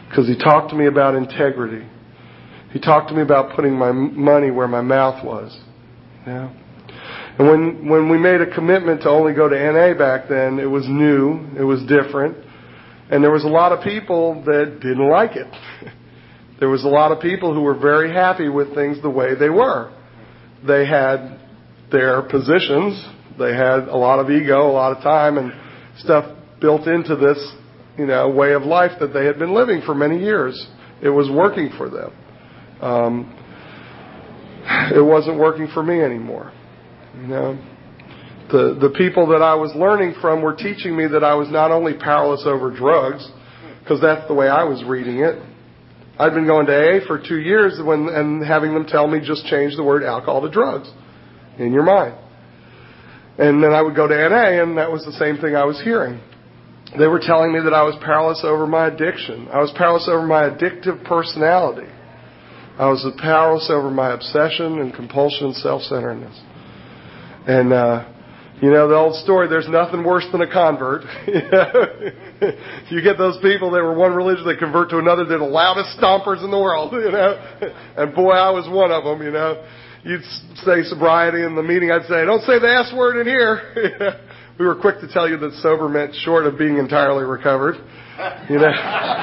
because he talked to me about integrity. He talked to me about putting my money where my mouth was. You know? And when, when we made a commitment to only go to N A back then, it was new, it was different, and there was a lot of people that didn't like it. There was a lot of people who were very happy with things the way they were. They had their positions, they had a lot of ego, a lot of time and stuff built into this, you know, way of life that they had been living for many years. It was working for them. Um, it wasn't working for me anymore. You know, the the people that I was learning from were teaching me that I was not only powerless over drugs, because that's the way I was reading it. I'd been going to A A for two years when, and having them tell me just change the word alcohol to drugs in your mind. And then I would go to N A, and that was the same thing I was hearing. They were telling me that I was powerless over my addiction. I was powerless over my addictive personality. I was powerless over my obsession and compulsion and self-centeredness. And, uh, you know, the old story, there's nothing worse than a convert. You get those people that were one religion, they convert to another, they're the loudest stompers in the world, you know. And boy, I was one of them, you know. You'd say sobriety in the meeting, I'd say, don't say the S word in here. We were quick to tell you that sober meant short of being entirely recovered, you know.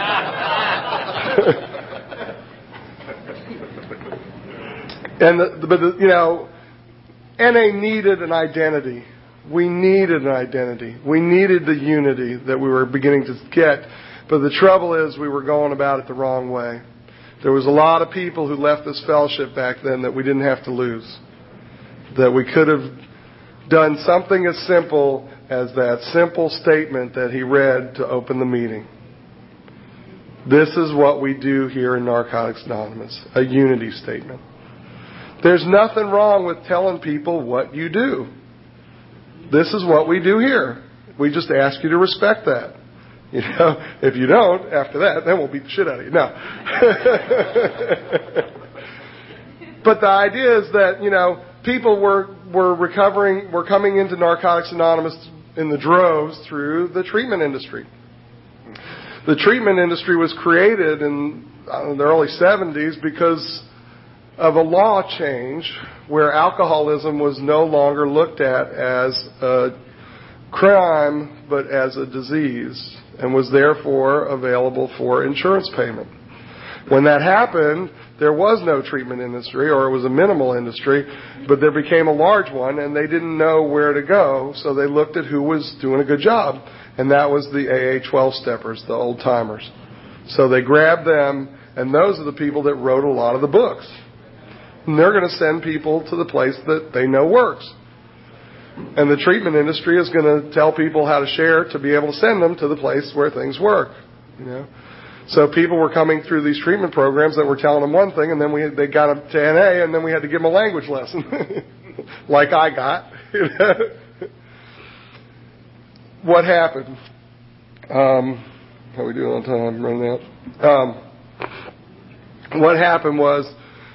And, the, but, the, you know, N A needed an identity. We needed an identity. We needed the unity that we were beginning to get. But the trouble is we were going about it the wrong way. There was a lot of people who left this fellowship back then that we didn't have to lose. That we could have done something as simple as that simple statement that he read to open the meeting. This is what we do here in Narcotics Anonymous, a unity statement. There's nothing wrong with telling people what you do. This is what we do here. We just ask you to respect that. You know, if you don't, after that, then we'll beat the shit out of you. No. But the idea is that, you know, people were, were recovering, were coming into Narcotics Anonymous in the droves through the treatment industry. The treatment industry was created in, I don't know, the early seventies because of a law change where alcoholism was no longer looked at as a crime but as a disease and was therefore available for insurance payment. When that happened, there was no treatment industry, or it was a minimal industry, but there became a large one, and they didn't know where to go, so they looked at who was doing a good job, and that was the A A twelve-steppers, the old-timers. So they grabbed them, and those are the people that wrote a lot of the books. And they're going to send people to the place that they know works. And the treatment industry is going to tell people how to share to be able to send them to the place where things work. You know, so people were coming through these treatment programs that were telling them one thing, and then we they got them to N A, and then we had to give them a language lesson, like I got. You know? What happened? Um, how are we doing on time? I'm running out. Um, what happened was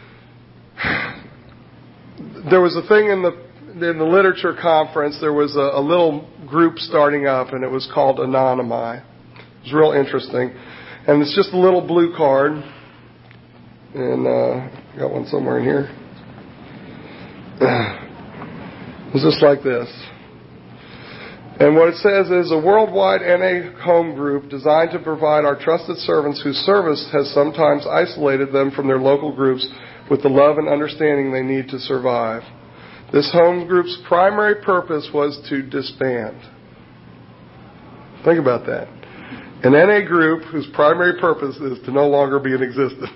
there was a thing in the in the literature conference. There was a, a little group starting up, and it was called Anonymi. It was real interesting, and it's just a little blue card, and uh, got one somewhere in here. It's just like this. And what it says is a worldwide N A home group designed to provide our trusted servants whose service has sometimes isolated them from their local groups with the love and understanding they need to survive. This home group's primary purpose was to disband. Think about that. An N A group whose primary purpose is to no longer be in existence.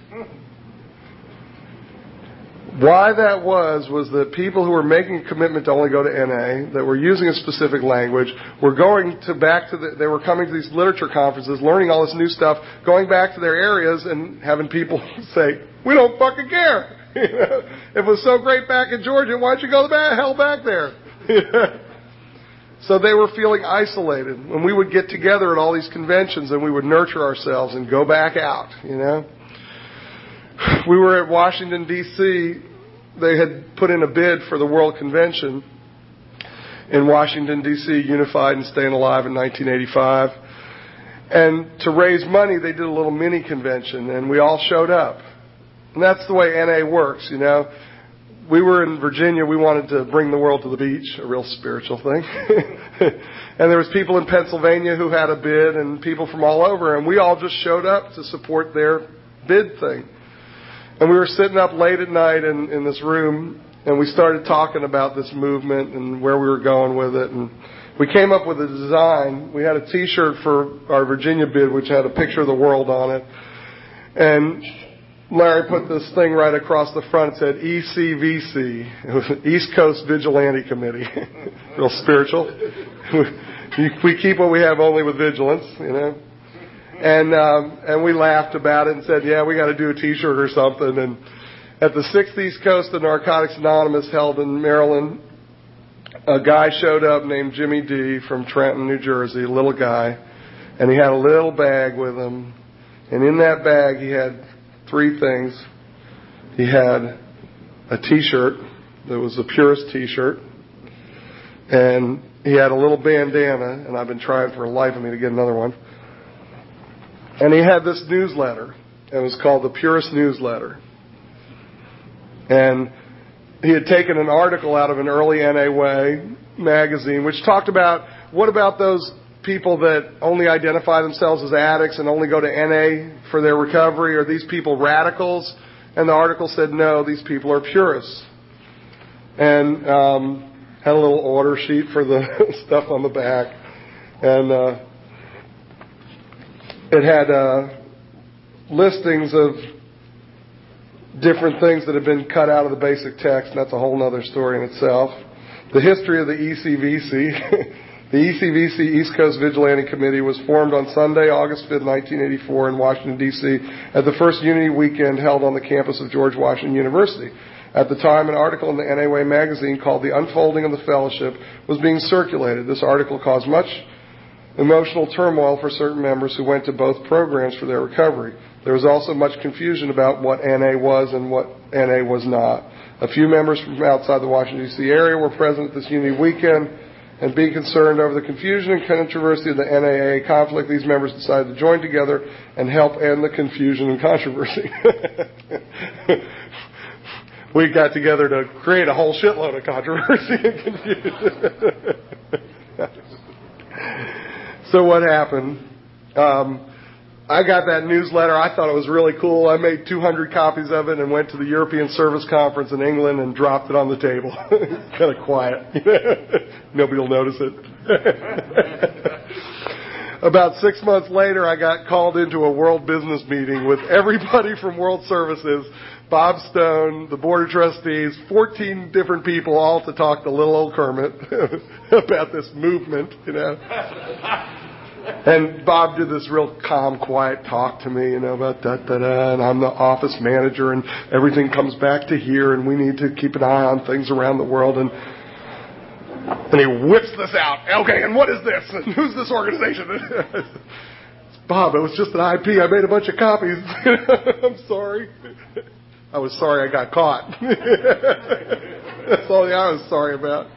Why that was, was that people who were making a commitment to only go to N A, that were using a specific language, were going to back to the, they were coming to these literature conferences, learning all this new stuff, going back to their areas and having people say, we don't fucking care. You know? If it was so great back in Georgia, why don't you go the hell back there? So they were feeling isolated. When we would get together at all these conventions and we would nurture ourselves and go back out, you know. We were at Washington, D C They had put in a bid for the World Convention in Washington, D C, Unified and Staying Alive in nineteen eighty-five. And to raise money, they did a little mini convention, and we all showed up. And that's the way N A works, you know. We were in Virginia. We wanted to bring the world to the beach, a real spiritual thing. And there was people in Pennsylvania who had a bid and people from all over, and we all just showed up to support their bid thing. And we were sitting up late at night in, in this room, and we started talking about this movement and where we were going with it. And we came up with a design. We had a T-shirt for our Virginia bid, which had a picture of the world on it. And Larry put this thing right across the front. It said E C V C. It was East Coast Vigilante Committee. Real spiritual. We keep what we have only with vigilance, you know. And um, and we laughed about it and said, yeah, we got to do a T-shirt or something. And at the sixth East Coast of Narcotics Anonymous held in Maryland, a guy showed up named Jimmy D from Trenton, New Jersey, a little guy. And he had a little bag with him. And in that bag he had three things. He had a T-shirt that was the purest T-shirt. And he had a little bandana, and I've been trying for the life of me to get another one. And he had this newsletter. It was called the Purest Newsletter. And he had taken an article out of an early N A Way magazine, which talked about, what about those people that only identify themselves as addicts and only go to N A for their recovery? Are these people radicals? And the article said, no, these people are purists. And um, had a little order sheet for the stuff on the back. And uh, it had uh, listings of different things that have been cut out of the basic text, and that's a whole other story in itself. The history of the E C V C. The E C V C, East Coast Vigilante Committee, was formed on Sunday, August fifth, nineteen eighty-four in Washington, D C at the first Unity Weekend held on the campus of George Washington University. At the time, an article in the N A Way magazine called The Unfolding of the Fellowship was being circulated. This article caused much emotional turmoil for certain members who went to both programs for their recovery. There was also much confusion about what N A was and what N A was not. A few members from outside the Washington, D C area were present at this Unity Weekend, and being concerned over the confusion and controversy of the N A A conflict, these members decided to join together and help end the confusion and controversy. We got together to create a whole shitload of controversy and confusion. So what happened? Um, I got that newsletter. I thought it was really cool. I made two hundred copies of it and went to the European Service Conference in England and dropped it on the table. Kind of quiet. Nobody will notice it. About six months later, I got called into a World Business meeting with everybody from World Services, Bob Stone, the Board of Trustees, fourteen different people, all to talk to little old Kermit about this movement, you know. And Bob did this real calm, quiet talk to me, you know, about da-da-da, and I'm the office manager, and everything comes back to here, and we need to keep an eye on things around the world. And and he whips this out. Okay, and what is this? And who's this organization? It's Bob, it was just an I P. I made a bunch of copies. I'm sorry. I was sorry I got caught. That's all I was sorry about.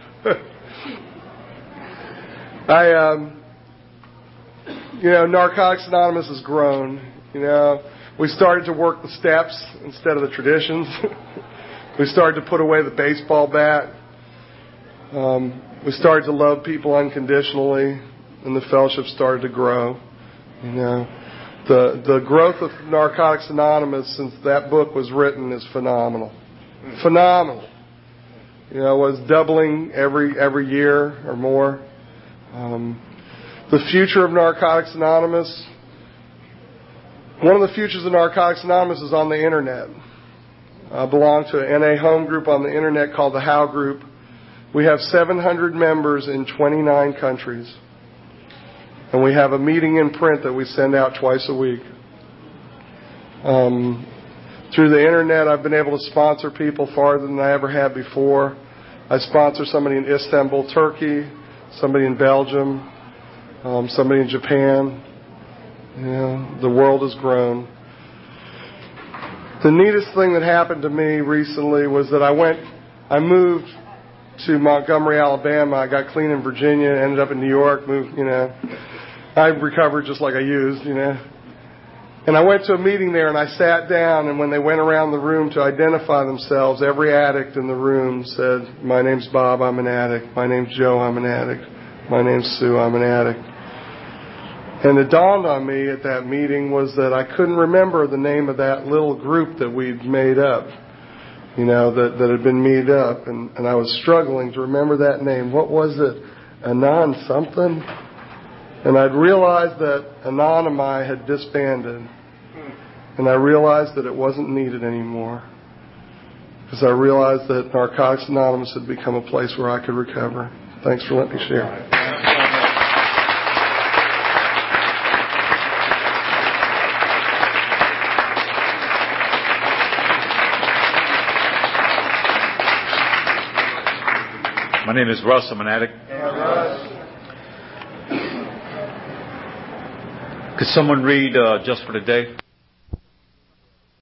I, um, you know, Narcotics Anonymous has grown. You know, we started to work the steps instead of the traditions. We started to put away the baseball bat. Um, we started to love people unconditionally, and the fellowship started to grow. You know, the the growth of Narcotics Anonymous since that book was written is phenomenal, phenomenal. You know, it was doubling every every year or more. Um, the future of Narcotics Anonymous. One of the futures of Narcotics Anonymous is on the internet. I belong to an N A home group on the internet called the How Group. We have seven hundred members in twenty-nine countries. And we have a meeting in print that we send out twice a week. Um, through the internet, I've been able to sponsor people farther than I ever had before. I sponsor somebody in Istanbul, Turkey, somebody in Belgium, um, somebody in Japan. You know, the world has grown. The neatest thing that happened to me recently was that I went, I moved to Montgomery, Alabama. I got clean in Virginia, ended up in New York, moved, you know. I recovered just like I used, you know. And I went to a meeting there and I sat down, and when they went around the room to identify themselves, every addict in the room said, my name's Bob, I'm an addict. My name's Joe, I'm an addict. My name's Sue, I'm an addict. And it dawned on me at that meeting was that I couldn't remember the name of that little group that we'd made up, you know, that, that had been made up. And, and I was struggling to remember that name. What was it? Anon something? And I'd realized that Anonymous had disbanded. And I realized that it wasn't needed anymore. Because I realized that Narcotics Anonymous had become a place where I could recover. Thanks for letting me share. My name is Russ. I'm an addict. Could someone read uh, Just for the Day?